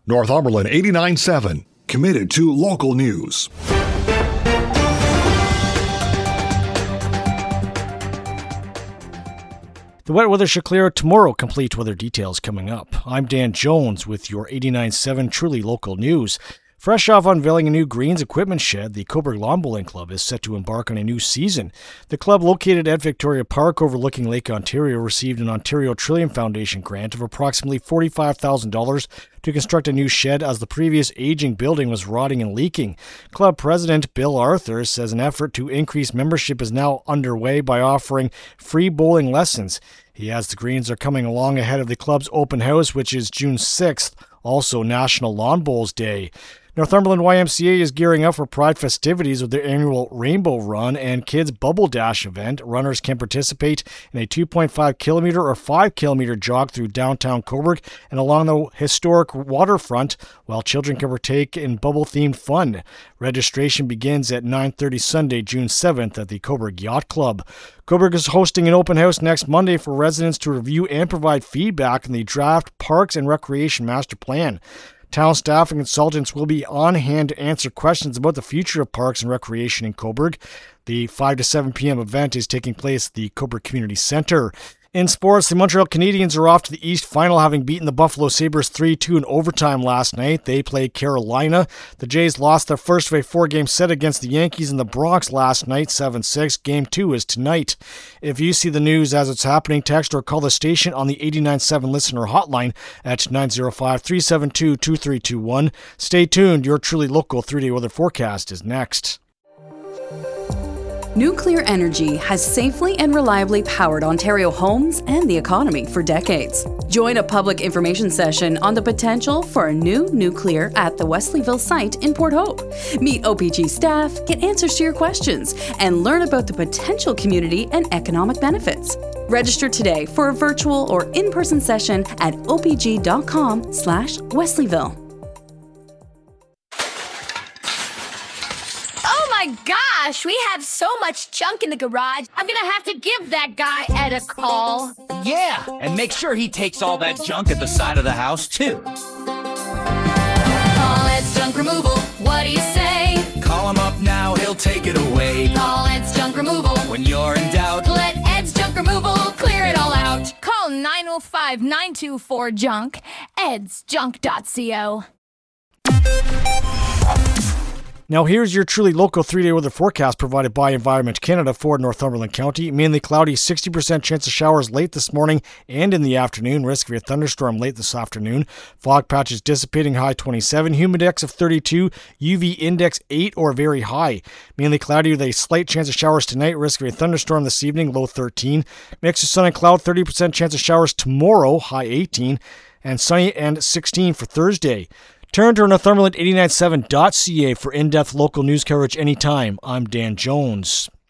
Northumberland 89.7, committed to local news. The wet weather should clear out tomorrow. Complete weather details coming up. I'm Dan Jones with your 89.7 truly local news. Fresh off unveiling a new greens equipment shed, the Cobourg Lawn Bowling Club is set to embark on a new season. The club, located at Victoria Park overlooking Lake Ontario, received an Ontario Trillium Foundation grant of approximately $45,000 to construct a new shed as the previous aging building was rotting and leaking. Club president Bill Arthur says an effort to increase membership is now underway by offering free bowling lessons. He adds the greens are coming along ahead of the club's open house, which is June 6th, also National Lawn Bowls Day. Northumberland YMCA is gearing up for Pride festivities with their annual Rainbow Run and Kids Bubble Dash event. Runners can participate in a 2.5 kilometer or 5 kilometer jog through downtown Cobourg and along the historic waterfront, while children can partake in bubble-themed fun. Registration begins at 9:30 Sunday, June 7th at the Cobourg Yacht Club. Cobourg is hosting an open house next Monday for residents to review and provide feedback on the draft Parks and Recreation Master Plan. Town staff and consultants will be on hand to answer questions about the future of parks and recreation in Cobourg. The 5 to 7 p.m. event is taking place at the Cobourg Community Centre. In sports, the Montreal Canadiens are off to the East Final, having beaten the Buffalo Sabres 3-2 in overtime last night. They played Carolina. The Jays lost their first of a 4-game set against the Yankees in the Bronx last night, 7-6. Game 2 is tonight. If you see the news as it's happening, text or call the station on the 89.7 listener hotline at 905-372-2321. Stay tuned. Your truly local 3-day weather forecast is next. Nuclear energy has safely and reliably powered Ontario homes and the economy for decades. Join a public information session on the potential for a new nuclear at the Wesleyville site in Port Hope. Meet OPG staff, get answers to your questions, and learn about the potential community and economic benefits. Register today for a virtual or in-person session at opg.com/Wesleyville. My gosh, we have so much junk in the garage. I'm gonna have to give that guy Ed a call. Yeah, and make sure he takes all that junk at the side of the house, too. Call Ed's Junk Removal, what do you say? Call him up now, he'll take it away. Call Ed's Junk Removal. When you're in doubt, let Ed's Junk Removal clear it all out. Call 905-924-JUNK, edsjunk.co. Now here's your truly local 3-day weather forecast provided by Environment Canada for Northumberland County. Mainly cloudy, 60% chance of showers late this morning and in the afternoon. Risk of a thunderstorm late this afternoon. Fog patches dissipating, high 27. Humidex of 32. UV index 8 or very high. Mainly cloudy with a slight chance of showers tonight. Risk of a thunderstorm this evening, low 13. Mix of sun and cloud, 30% chance of showers tomorrow, high 18. And sunny and 16 for Thursday. Turn to Northumberland 89.7.ca for in-depth local news coverage anytime. I'm Dan Jones.